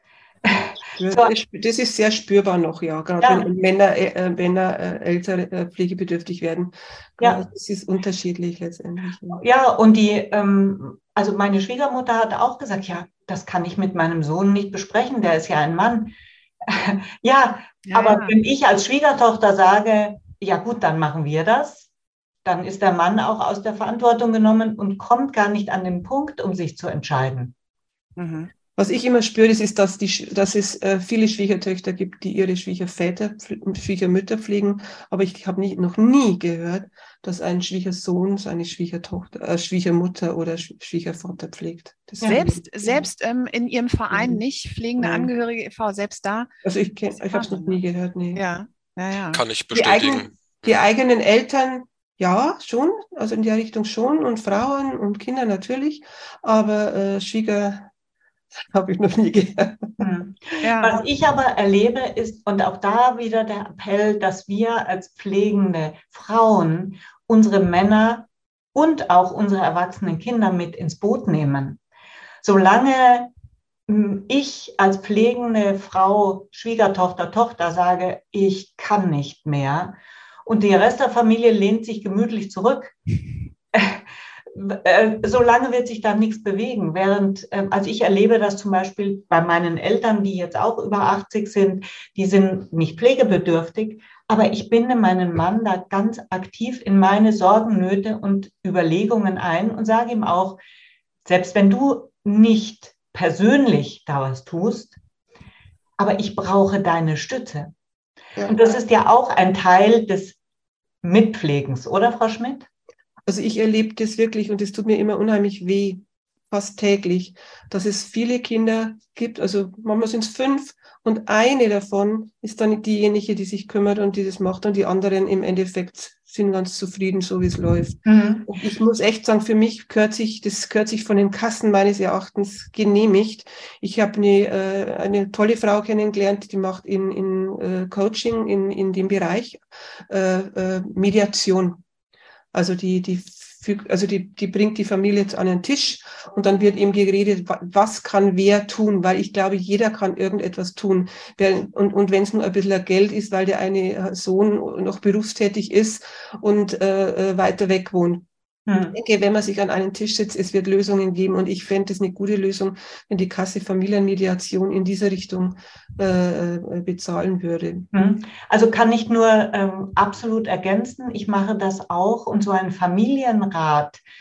So. Das ist sehr spürbar noch, ja, gerade ja. wenn Männer, äh, Männer äh, älter äh, pflegebedürftig werden. Ja. Das ist unterschiedlich letztendlich. Ja, ja und die, ähm, also meine Schwiegermutter hat auch gesagt, ja, das kann ich mit meinem Sohn nicht besprechen, der ist ja ein Mann. ja, ja, aber ja. wenn ich als Schwiegertochter sage, ja gut, dann machen wir das, dann ist der Mann auch aus der Verantwortung genommen und kommt gar nicht an den Punkt, um sich zu entscheiden. Mhm. Was ich immer spüre, ist, ist dass, die, dass es äh, viele Schwiegertöchter gibt, die ihre Schwiegerväter und Schwiegermütter pflegen. Aber ich habe noch nie gehört, dass ein Schwiegersohn seine Schwiegertochter, äh, Schwiegermutter oder Schwiegervater pflegt. Das selbst selbst ähm, in Ihrem Verein mhm. nicht pflegende Nein. Angehörige e V, selbst da? Also ich, ich habe es noch nie gehört. Nee. Ja. Ja, ja. Kann ich bestätigen. bestätigen. Die eigenen, die eigenen Eltern, ja, schon. Also in der Richtung schon. Und Frauen und Kinder natürlich. Aber äh, Schwieger... Habe ich noch nie gehört. Ja. Was ich aber erlebe ist, und auch da wieder der Appell, dass wir als pflegende Frauen unsere Männer und auch unsere erwachsenen Kinder mit ins Boot nehmen. Solange ich als pflegende Frau, Schwiegertochter, Tochter sage, ich kann nicht mehr und der Rest der Familie lehnt sich gemütlich zurück, so lange wird sich da nichts bewegen. Während, also ich erlebe das zum Beispiel bei meinen Eltern, die jetzt auch über achtzig sind, die sind nicht pflegebedürftig, aber ich binde meinen Mann da ganz aktiv in meine Sorgen, Nöte und Überlegungen ein und sage ihm auch, selbst wenn du nicht persönlich da was tust, aber ich brauche deine Stütze. Ja. Und das ist ja auch ein Teil des Mitpflegens, oder Frau Schmidt? Also ich erlebe das wirklich und es tut mir immer unheimlich weh, fast täglich, dass es viele Kinder gibt, also manchmal sind es fünf und eine davon ist dann diejenige, die sich kümmert und die das macht und die anderen im Endeffekt sind ganz zufrieden, so wie es läuft. Mhm. Und ich muss echt sagen, für mich gehört sich, das gehört sich von den Kassen meines Erachtens genehmigt. Ich habe eine, äh, eine tolle Frau kennengelernt, die macht in, in äh, Coaching in, in dem Bereich äh, äh, Mediation. Also die, die, also die, die bringt die Familie jetzt an den Tisch und dann wird eben geredet, was kann wer tun, weil ich glaube, jeder kann irgendetwas tun. Und, und wenn es nur ein bisschen Geld ist, weil der eine Sohn noch berufstätig ist und äh, weiter weg wohnt. Hm. Ich denke, wenn man sich an einen Tisch setzt, es wird Lösungen geben und ich fände es eine gute Lösung, wenn die Kasse Familienmediation in dieser Richtung äh, bezahlen würde. Also kann ich nur ähm, absolut ergänzen, ich mache das auch und so ein Familienrat,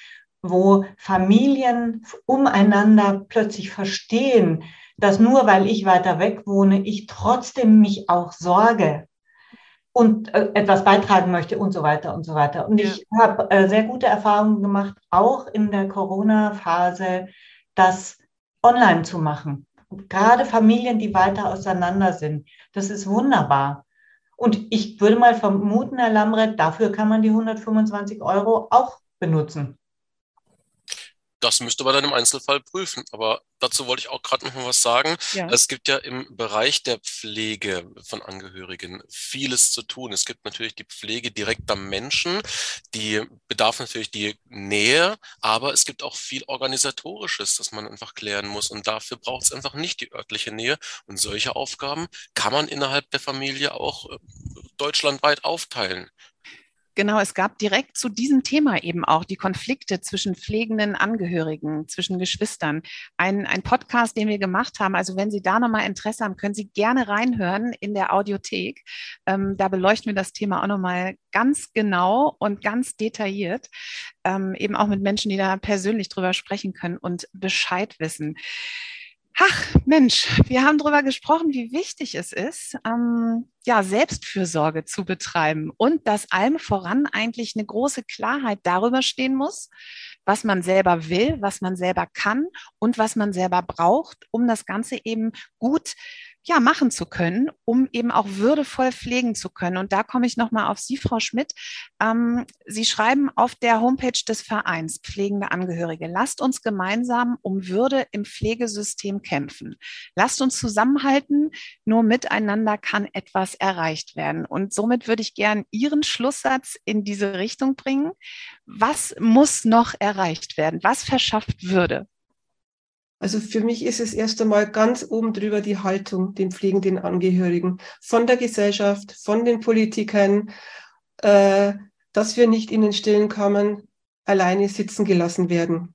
wo Familien umeinander plötzlich verstehen, dass nur weil ich weiter weg wohne, ich trotzdem mich auch sorge und äh, etwas beitragen möchte und so weiter und so weiter. Und ja. ich habe äh, sehr gute Erfahrungen gemacht, auch in der Corona-Phase, das online zu machen. Und gerade Familien, die weiter auseinander sind, das ist wunderbar. Und ich würde mal vermuten, Herr Lamret, dafür kann man die hundertfünfundzwanzig Euro auch benutzen. Das müsste man dann im Einzelfall prüfen. Aber dazu wollte ich auch gerade noch mal was sagen. Ja. Es gibt ja im Bereich der Pflege von Angehörigen vieles zu tun. Es gibt natürlich die Pflege direkt am Menschen, die bedarf natürlich die Nähe, aber es gibt auch viel Organisatorisches, das man einfach klären muss. Und dafür braucht es einfach nicht die örtliche Nähe. Und solche Aufgaben kann man innerhalb der Familie auch deutschlandweit aufteilen. Genau, es gab direkt zu diesem Thema eben auch die Konflikte zwischen pflegenden Angehörigen, zwischen Geschwistern. Ein, ein Podcast, den wir gemacht haben, also wenn Sie da nochmal Interesse haben, können Sie gerne reinhören in der Audiothek. Ähm, da beleuchten wir das Thema auch nochmal ganz genau und ganz detailliert, ähm, eben auch mit Menschen, die da persönlich drüber sprechen können und Bescheid wissen. Ach, Mensch, wir haben darüber gesprochen, wie wichtig es ist, ähm, ja, Selbstfürsorge zu betreiben und dass allem voran eigentlich eine große Klarheit darüber stehen muss, was man selber will, was man selber kann und was man selber braucht, um das Ganze eben gut ja, machen zu können, um eben auch würdevoll pflegen zu können. Und da komme ich nochmal auf Sie, Frau Schmidt. Ähm, Sie schreiben auf der Homepage des Vereins Pflegende Angehörige, lasst uns gemeinsam um Würde im Pflegesystem kämpfen. Lasst uns zusammenhalten, nur miteinander kann etwas erreicht werden. Und somit würde ich gern Ihren Schlusssatz in diese Richtung bringen. Was muss noch erreicht werden? Was verschafft Würde? Also für mich ist es erst einmal ganz oben drüber die Haltung den pflegenden Angehörigen von der Gesellschaft, von den Politikern, äh, dass wir nicht in den stillen Kammern alleine sitzen gelassen werden.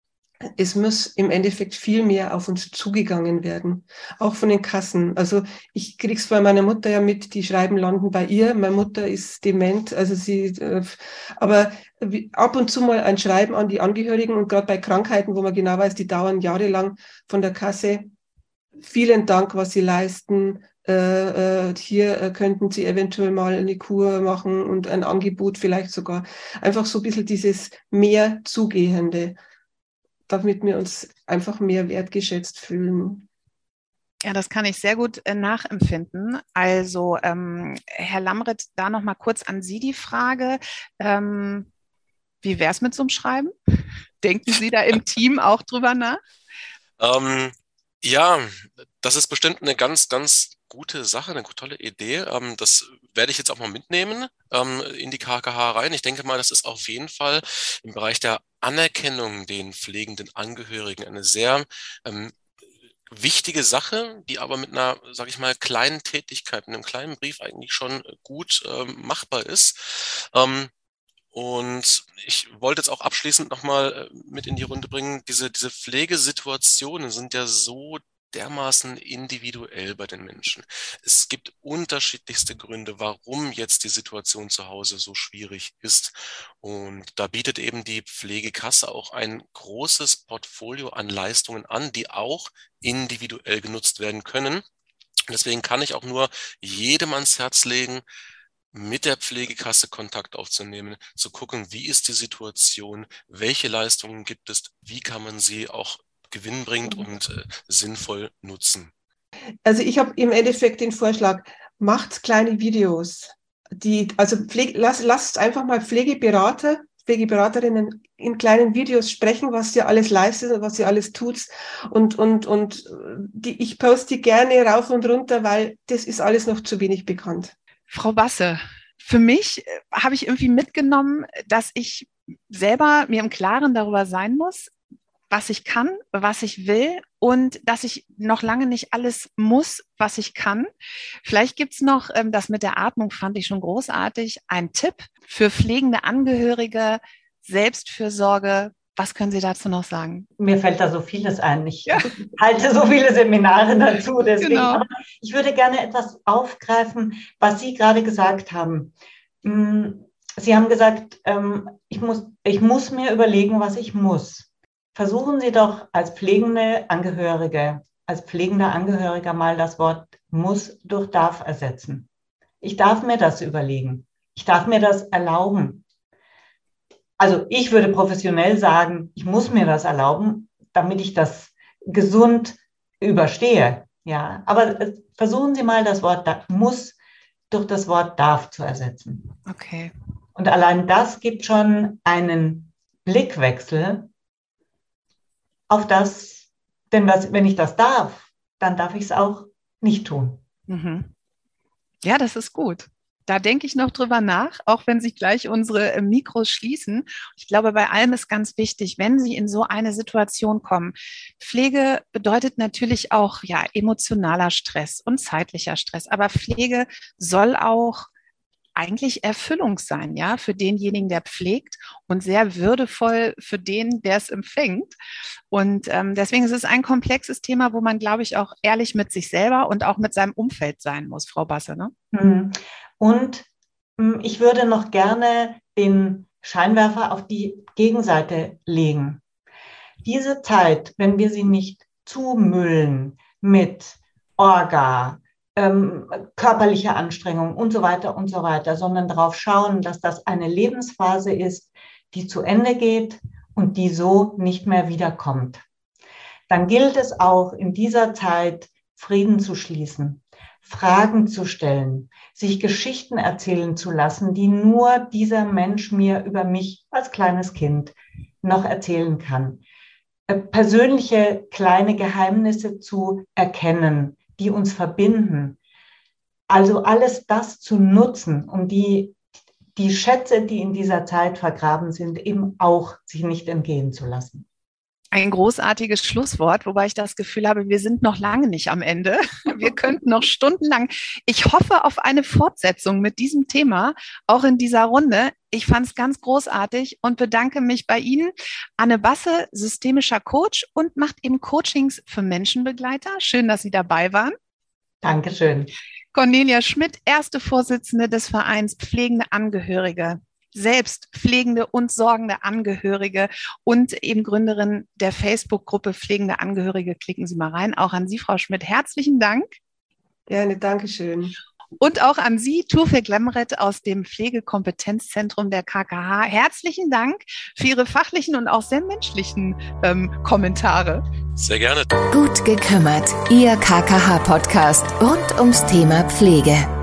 Es muss im Endeffekt viel mehr auf uns zugegangen werden, auch von den Kassen. Also ich krieg's bei meiner Mutter ja mit, die Schreiben landen bei ihr. Meine Mutter ist dement, also sie, äh, aber ab und zu mal ein Schreiben an die Angehörigen und gerade bei Krankheiten, wo man genau weiß, die dauern jahrelang von der Kasse. Vielen Dank, was Sie leisten. Äh, äh, hier äh, könnten Sie eventuell mal eine Kur machen und ein Angebot vielleicht sogar. Einfach so ein bisschen dieses mehr Zugehende, damit wir uns einfach mehr wertgeschätzt fühlen. Ja, das kann ich sehr gut äh, nachempfinden. Also, ähm, Herr Lamret, da noch mal kurz an Sie die Frage. Ähm, wie wäre es mit so einem Schreiben? Denken Sie da im Team auch drüber nach? Ähm, ja, das ist bestimmt eine ganz, ganz gute Sache, eine tolle Idee. Ähm, das werde ich jetzt auch mal mitnehmen ähm, in die K K H rein. Ich denke mal, das ist auf jeden Fall im Bereich der Anerkennung den pflegenden Angehörigen eine sehr ähm, wichtige Sache, die aber mit einer, sage ich mal, kleinen Tätigkeit, mit einem kleinen Brief eigentlich schon gut ähm, machbar ist. Ähm, Und ich wollte jetzt auch abschließend nochmal mit in die Runde bringen, diese, diese Pflegesituationen sind ja so dermaßen individuell bei den Menschen. Es gibt unterschiedlichste Gründe, warum jetzt die Situation zu Hause so schwierig ist. Und da bietet eben die Pflegekasse auch ein großes Portfolio an Leistungen an, die auch individuell genutzt werden können. Und deswegen kann ich auch nur jedem ans Herz legen, mit der Pflegekasse Kontakt aufzunehmen, zu gucken, wie ist die Situation, welche Leistungen gibt es, wie kann man sie auch gewinnbringend und äh, sinnvoll nutzen. Also ich habe im Endeffekt den Vorschlag, macht kleine Videos. Die, also Pflege, lasst, lasst einfach mal Pflegeberater, Pflegeberaterinnen in kleinen Videos sprechen, was ihr alles leistet und was ihr alles tut. Und, und, und die, ich poste die gerne rauf und runter, weil das ist alles noch zu wenig bekannt. Frau Basse, für mich habe ich irgendwie mitgenommen, dass ich selber mir im Klaren darüber sein muss, was ich kann, was ich will und dass ich noch lange nicht alles muss, was ich kann. Vielleicht gibt es noch, ähm, das mit der Atmung fand ich schon großartig, einen Tipp für pflegende Angehörige, Selbstfürsorge. Was können Sie dazu noch sagen? Mir fällt da so vieles ein. Ich ja. halte so viele Seminare dazu. Deswegen. Genau. Aber ich würde gerne etwas aufgreifen, was Sie gerade gesagt haben. Sie haben gesagt, ähm, ich muss, ich muss mir überlegen, was ich muss. Versuchen Sie doch als pflegende Angehörige, als pflegender Angehöriger mal das Wort muss durch darf ersetzen. Ich darf mir das überlegen. Ich darf mir das erlauben. Also ich würde professionell sagen, ich muss mir das erlauben, damit ich das gesund überstehe. Ja, aber versuchen Sie mal das Wort muss durch das Wort darf zu ersetzen. Okay. Und allein das gibt schon einen Blickwechsel auf das, denn was, wenn ich das darf, dann darf ich es auch nicht tun. Mhm. Ja, das ist gut. Da denke ich noch drüber nach, auch wenn sich gleich unsere Mikros schließen. Ich glaube, bei allem ist ganz wichtig, wenn Sie in so eine Situation kommen. Pflege bedeutet natürlich auch ja emotionaler Stress und zeitlicher Stress. Aber Pflege soll auch eigentlich Erfüllung sein, ja, für denjenigen, der pflegt und sehr würdevoll für den, der es empfängt. Und ähm, deswegen ist es ein komplexes Thema, wo man, glaube ich, auch ehrlich mit sich selber und auch mit seinem Umfeld sein muss, Frau Basse, ne? Und ich würde noch gerne den Scheinwerfer auf die Gegenseite legen. Diese Zeit, wenn wir sie nicht zumüllen mit Orga, ähm, körperlicher Anstrengung und so weiter und so weiter, sondern darauf schauen, dass das eine Lebensphase ist, die zu Ende geht und die so nicht mehr wiederkommt. Dann gilt es auch in dieser Zeit, Frieden zu schließen, Fragen zu stellen, sich Geschichten erzählen zu lassen, die nur dieser Mensch mir über mich als kleines Kind noch erzählen kann. Persönliche kleine Geheimnisse zu erkennen, die uns verbinden. Also alles das zu nutzen, um die, die Schätze, die in dieser Zeit vergraben sind, eben auch sich nicht entgehen zu lassen. Ein großartiges Schlusswort, wobei ich das Gefühl habe, wir sind noch lange nicht am Ende. Wir könnten noch stundenlang. Ich hoffe auf eine Fortsetzung mit diesem Thema, auch in dieser Runde. Ich fand es ganz großartig und bedanke mich bei Ihnen. Anne Basse, systemischer Coach und macht eben Coachings für Menschenbegleiter. Schön, dass Sie dabei waren. Dankeschön. Cornelia Schmidt, erste Vorsitzende des Vereins Pflegende Angehörige. Selbst pflegende und sorgende Angehörige und eben Gründerin der Facebook-Gruppe Pflegende Angehörige. Klicken Sie mal rein. Auch an Sie, Frau Schmidt, herzlichen Dank. Gerne, Dankeschön. Und auch an Sie, Tuve Glemret aus dem Pflegekompetenzzentrum der K K H. Herzlichen Dank für Ihre fachlichen und auch sehr menschlichen ähm, Kommentare. Sehr gerne. Gut gekümmert. Ihr K K H-Podcast rund ums Thema Pflege.